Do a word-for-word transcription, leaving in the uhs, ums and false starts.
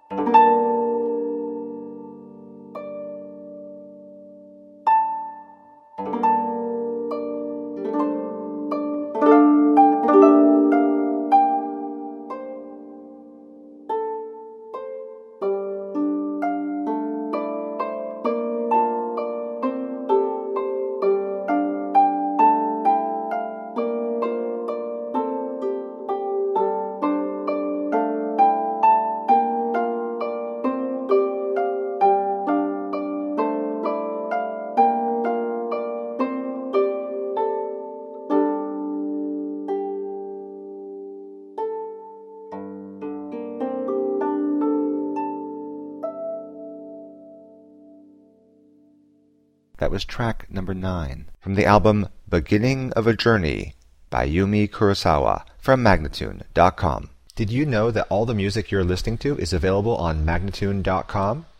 That was track number nine from the album Beginning of a Journey by Yumi Kurosawa from Magnatune dot com. Did you know that all the music you're listening to is available on Magnatune dot com?